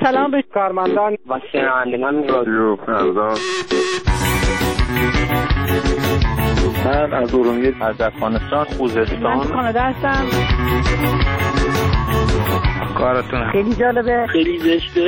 سلام به کارمندان و شنوندگان رادیو فردا. من از ارومیه از افغانستان خوزستان من کانادا هستم. کارتون خیلی جالبه، خیلی زشته.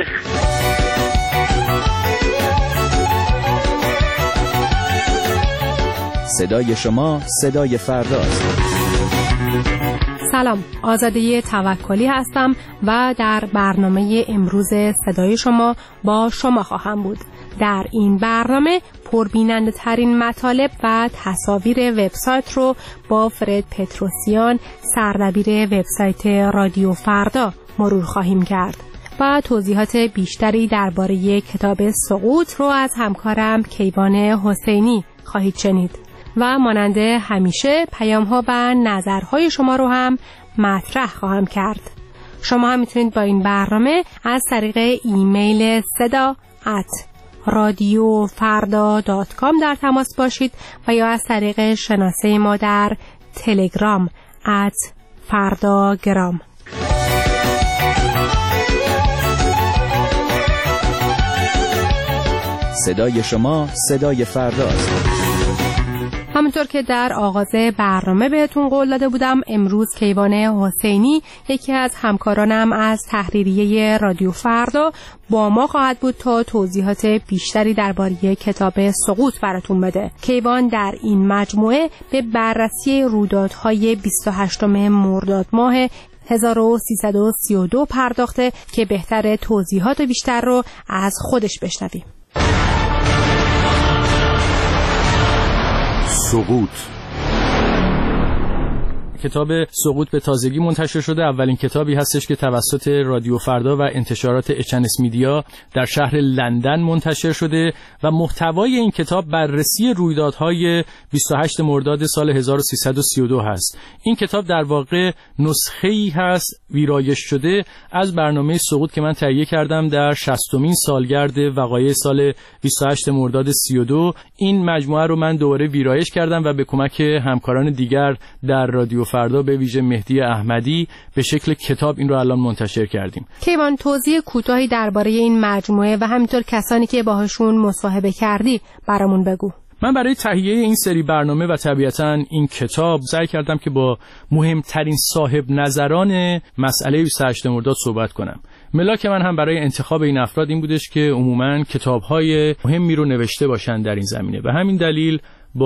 صدای شما صدای فرداست. سلام، آزاده توکلی هستم و در برنامه امروز صدای شما با شما خواهم بود. در این برنامه پربیننده ترین مطالب و تصاویر وبسایت رو با فرد پتروسیان، سردبیر وبسایت رادیو فردا مرور خواهیم کرد و توضیحات بیشتری درباره کتاب سقوط رو از همکارم کیوان حسینی خواهید شنید و مانند همیشه پیام‌ها و نظرهای شما رو هم مطرح خواهم کرد. شما هم میتونید با این برنامه از طریق ایمیل seda@radiofarda.com در تماس باشید و یا از طریق شناسه ما در تلگرام @fardagram. صدای شما صدای فرداست. همونطور که در آغاز برنامه بهتون قول داده بودم، امروز کیوان حسینی یکی از همکارانم از تحریریه رادیو فردا با ما خواهد بود تا توضیحات بیشتری درباره کتاب سقوط براتون بده. کیوان در این مجموعه به بررسی رویدادهای 28 مرداد ماه 1332 پرداخته که بهتره توضیحات بیشتر رو از خودش بشنویم. سقوط. کتاب سقوط به تازگی منتشر شده. اولین کتابی هستش که توسط رادیو فردا و انتشارات اچنس میدیا در شهر لندن منتشر شده و محتوای این کتاب بررسی رویدادهای 28 مرداد سال 1332 هست. این کتاب در واقع نسخه‌ای هست ویرایش شده از برنامه سقوط که من تهیه کردم در 60مین سالگرد وقایع سال 28 مرداد 32. این مجموعه رو من دوباره ویرایش کردم و به کمک همکاران دیگر در رادیو فردا به ویژه مهدی احمدی به شکل کتاب این رو الان منتشر کردیم. کیوان، توضیح کوتاهی درباره این مجموعه و همینطور کسانی که باهاشون مصاحبه کردی برامون بگو. من برای تهیه این سری برنامه و طبیعتاً این کتاب سعی کردم که با مهمترین صاحب نظران مسئله 28 مرداد صحبت کنم. ملاک من هم برای انتخاب این افراد این بودش که عموماً کتاب‌های مهمی رو نوشته باشن در این زمینه و همین دلیل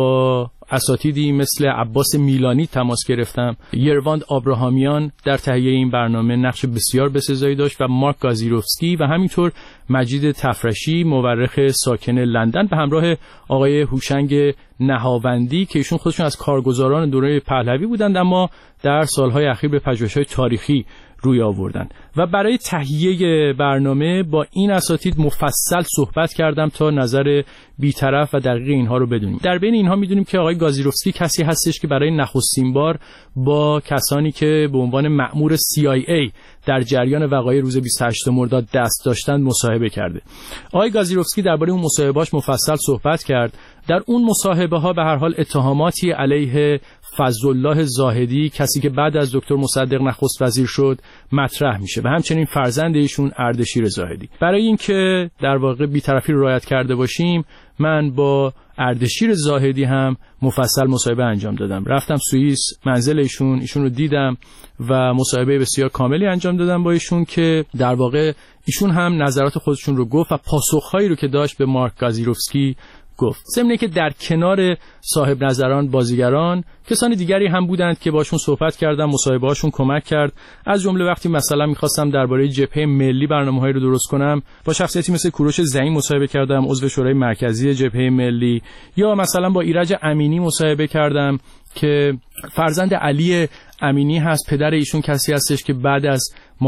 با اساتیدی مثل عباس میلانی تماس گرفتم. یرواند آبراهامیان در تهیه این برنامه نقش بسیار بسزایی داشت و مارک گازیروفسکی و همینطور مجید تفرشی مورخ ساکن لندن به همراه آقای هوشنگ نهاوندی که ایشون خودشون از کارگزاران دوره پهلوی بودند اما در سالهای اخیر به پژوهش‌های تاریخی روی آوردن و برای تهیه برنامه با این اساتید مفصل صحبت کردم تا نظر بی‌طرف و دقیق اینها رو بدونیم. در بین اینها میدونیم که آقای گازیروفسکی کسی هستش که برای نخستین بار با کسانی که به عنوان مأمور CIA در جریان وقایع روز 28 مرداد دست داشتند مصاحبه کرده. آقای گازیروفسکی درباره اون مصاحبه‌اش مفصل صحبت کرد. در اون مصاحبه‌ها به هر حال اتهاماتی علیه فضلالله زاهدی، کسی که بعد از دکتر مصدق نخست وزیر شد، مطرح میشه و همچنین فرزند ایشون اردشیر زاهدی. برای اینکه در واقع بی‌طرفی رو رعایت کرده باشیم، من با اردشیر زاهدی هم مفصل مصاحبه انجام دادم. رفتم سوئیس، منزل ایشون رو دیدم و مصاحبه بسیار کاملی انجام دادم با ایشون که در واقع ایشون هم نظرات خودشون رو گفت و پاسخهایی رو که داشت به مارک گازیروفسکی گفت. ضمن که در کنار صاحب نظران بازیگران کسان دیگری هم بودند که باشون صحبت کردم، مصاحبه‌هاشون کمک کرد. از جمله وقتی مثلا می‌خواستم درباره جبهه ملی برنامه‌هایی رو درست کنم، با شخصیتی مثل کوروش زعیم مصاحبه کردم، عضو شورای مرکزی جبهه ملی، یا مثلا با ایرج امینی مصاحبه کردم که فرزند علی امینی هست. پدر ایشون کسی هستش که بعد از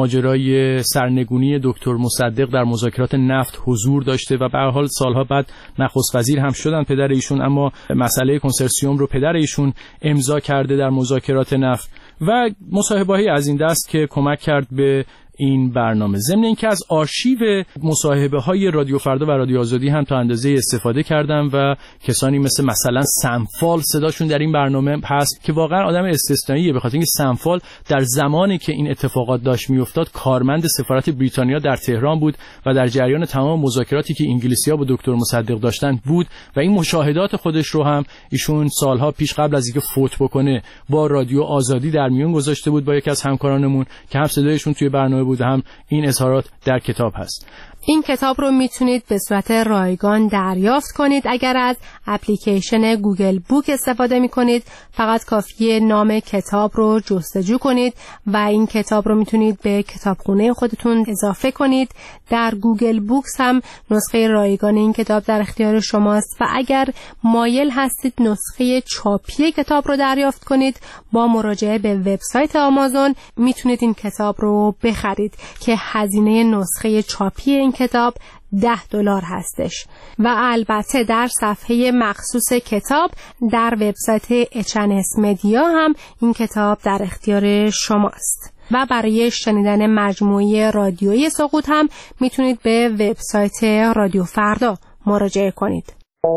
ماجرای سرنگونی دکتر مصدق در مذاکرات نفت حضور داشته و به هر حال سالها بعد نخست وزیر هم شدن پدر ایشون، اما مسئله کنسرسیوم رو پدر ایشون امضا کرده در مذاکرات نفت و مصاحبه‌ای از این دست که کمک کرد به این برنامه. ضمن اینکه از آرشیو مصاحبه‌های رادیو فردا و رادیو آزادی هم تا اندازه استفاده کردم و کسانی مثلا سمفال صداشون در این برنامه هست که واقعا آدم استثنائیه، به خاطر اینکه سمفال در زمانی که این اتفاقات داشت میافتاد کارمند سفارت بریتانیا در تهران بود و در جریان تمام مذاکراتی که انگلیسی‌ها با دکتر مصدق داشتن بود و این مشاهدات خودش رو هم ایشون سالها پیش قبل از اینکه فوت بکنه با رادیو آزادی در میون گذاشته بود با یکی از همکارانمون که هم صدایشون توی برنامه بود هم این اظهارات در کتاب هست. این کتاب رو میتونید به صورت رایگان دریافت کنید اگر از اپلیکیشن گوگل بوک استفاده میکنید. فقط کافیه نام کتاب رو جستجو کنید و این کتاب رو میتونید به کتابخونه خودتون اضافه کنید. در گوگل بوکس هم نسخه رایگان این کتاب در اختیار شماست و اگر مایل هستید نسخه چاپی کتاب رو دریافت کنید با مراجعه به وبسایت آمازون میتونید این کتاب رو بخرید که هزینه نسخه چاپی این کتاب $10 هستش و البته در صفحه مخصوص کتاب در وبسایت HNS مدیا هم این کتاب در اختیار شماست. و برای شنیدن مجموعه رادیویی سقوط هم میتونید به وبسایت رادیو فردا مراجعه کنید.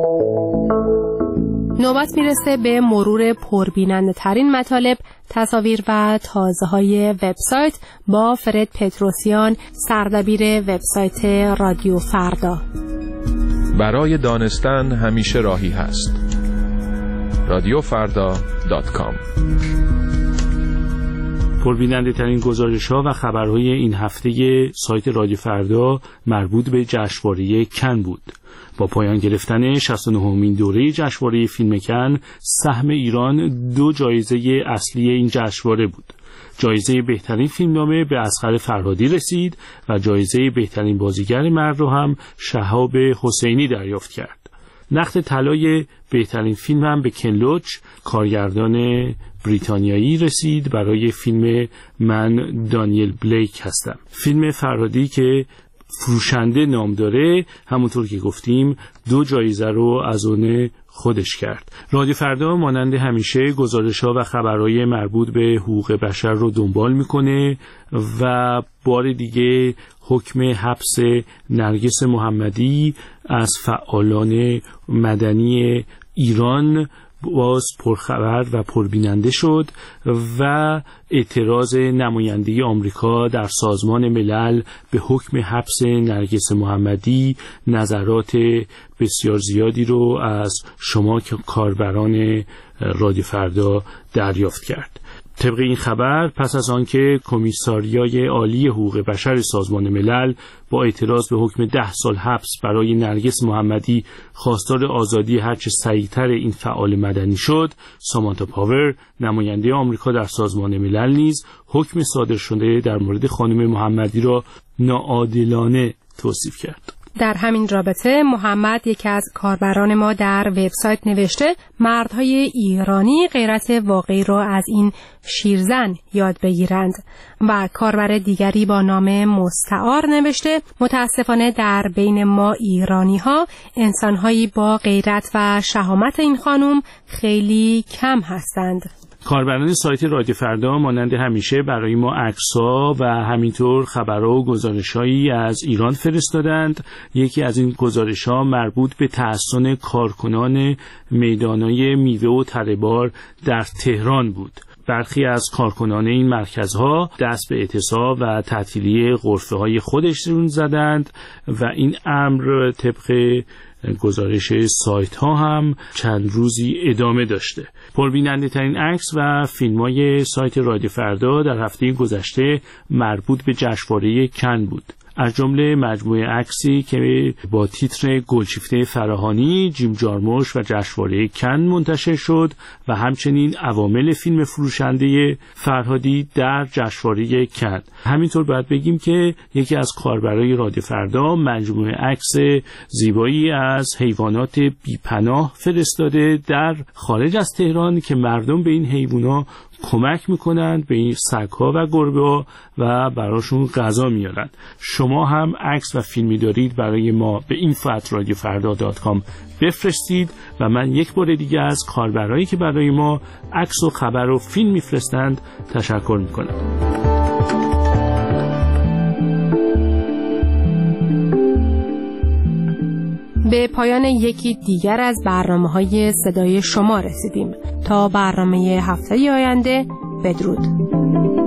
نوبت میرسه به مرور پربیننده ترین مطالب، تصاویر و تازه های وبسایت با فرد پتروسیان، سردبیر وبسایت رادیو فردا. برای دانستن همیشه راهی هست. radiofrda.com. پربیننده ترین گزارش ها و خبرهای این هفته سایت رادیو فردا مربوط به جشنواره کن بود. با پایان گرفتن 69مین دوره جشنواره فیلم کن، سهم ایران 2 جایزه اصلی این جشنواره بود. جایزه بهترین فیلمنامه به اصغر فرهادی رسید و جایزه بهترین بازیگر مرد رو هم شهاب حسینی دریافت کرد. نخل طلای بهترین فیلم هم به کن لوچ، کارگردان بریتانیایی رسید برای فیلم من دانیل بلیک هستم. فیلم فرهادی که فروشنده نام داره همونطور که گفتیم 2 جایزه رو از اون خودش کرد. رادیو فردا مانند همیشه گزارش‌ها و خبرهای مربوط به حقوق بشر رو دنبال میکنه و بار دیگه حکم حبس نرگس محمدی از فعالان مدنی ایران باز پرخبر و پربیننده شد و اعتراض نماینده آمریکا در سازمان ملل به حکم حبس نرگس محمدی نظرات بسیار زیادی رو از شما که کاربران رادیو فردا دریافت کرد. طبق این خبر پس از آنکه کمیساریای عالی حقوق بشر سازمان ملل با اعتراض به حکم 10 سال حبس برای نرگس محمدی خواستار آزادی هرچه سریعتر این فعال مدنی شد، سامانتا پاور نماینده آمریکا در سازمان ملل نیز حکم صادر شده در مورد خانم محمدی را ناعادلانه توصیف کرد. در همین رابطه محمد یکی از کاربران ما در وبسایت نوشته مردهای ایرانی غیرت واقعی را از این شیرزن یاد بگیرند و کاربر دیگری با نام مستعار نوشته متاسفانه در بین ما ایرانی ها انسانهایی با غیرت و شهامت این خانم خیلی کم هستند. کاربران سایت رادیو فردا مانند همیشه برای ما عکس‌ها و همینطور خبرها و گزارش‌هایی از ایران فرستادند. یکی از این گزارش‌ها مربوط به تحسن کارکنان میدان‌های میوه و تره‌بار در تهران بود. برخی از کارکنان این مرکزها دست به اعتصاب و تعطیلی غرفه‌های خودشون زدند و این امر طبق گزارش سایت ها هم چند روزی ادامه داشته. پربیننده ترین عکس و فیلم های سایت رادیو فردا در هفته گذشته مربوط به جشنواره کن بود. از جمله مجموعه عکسی که با تیتر گلشیفته فراهانی، جیم جارموش و جشنواره کن منتشر شد و همچنین عوامل فیلم فروشنده فرهادی در جشنواره کن. همینطور باید بگیم که یکی از کاربرای رادیو فردا مجموعه عکس زیبایی از حیوانات بیپناه فرستاده در خارج از تهران که مردم به این حیوانات کمک میکنند، به این سگ‌ها و گربه‌ها و براشون غذا میارن. شما هم عکس و فیلمی دارید برای ما به info@radiofarda.com بفرستید و من یک بار دیگه از کاربرایی که برای ما عکس و خبر و فیلم میفرستند تشکر میکنم. به پایان یکی دیگر از برنامه‌های صدای شما رسیدیم. تا برنامه هفته آینده، بدرود.